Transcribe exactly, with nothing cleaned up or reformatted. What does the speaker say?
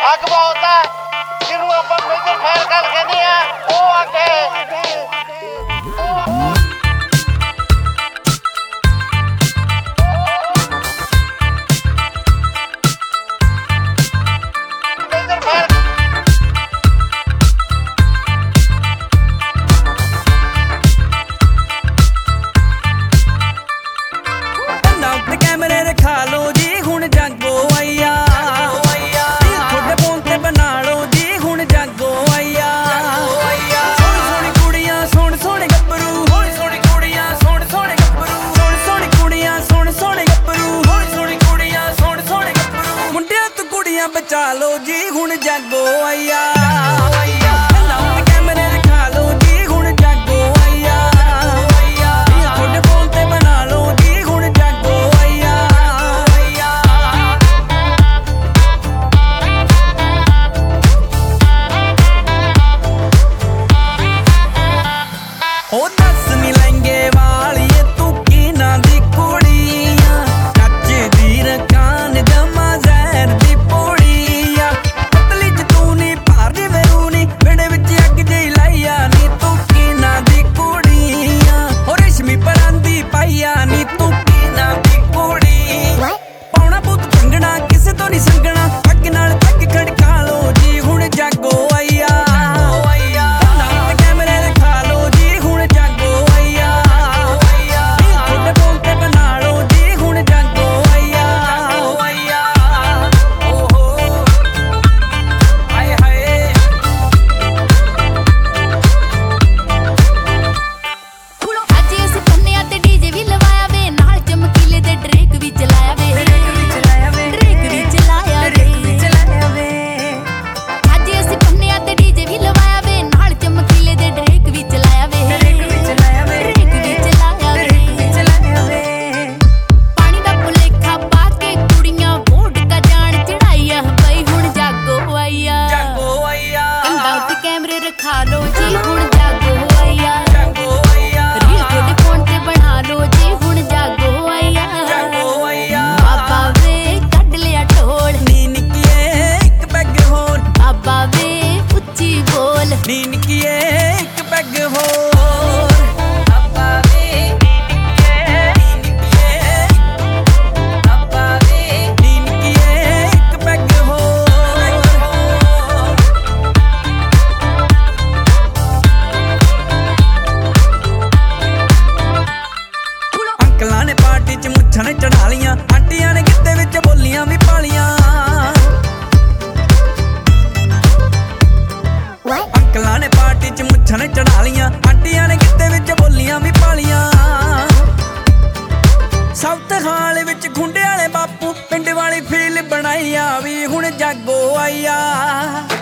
ਅੱਗ ਬਹੁਤ ਆ ਜਿਹਨੂੰ ਆਪਾਂ ਮੇਜਰ ਫਾਇਰ ਕਰ ਕਹਿੰਦੇ ਆ ਉਹ ਅੱਗੇ बचा लो जी हुण जागो आया कैमरे रखा लो जी हुण जागो आया थोड़े फोन ते बना लो जी हुण जागो आया ओ दस नी लहंगे वाली तू की ना दी कुड़ियां कच्चे दी रकान जमा जहर दी खा लो जी हुण जागो आया रील थोड़े फोन ते बना लो जी हुण जागो आया बाबा वे कढ लिया ढोल नी निकिए एक पैग होर बाबा वे उच्ची बोल नी निकिए एक पैग होर बाबा वे नी निकिए नी निकिए बाबा वे नी निकिए एक पैग होर मुछां चढ़ा लियां आंटियां ने गिद्दे विच बोलियां भी पालियां अंकलां ने पार्टी च मुछां चढ़ा लियां आंटियां ने गिद्दे विच बोलियां भी पालियां साउथ हाल विच खुंडे वाले बापू पिंड वाली फील बनाई आ भी हुण जागो आया।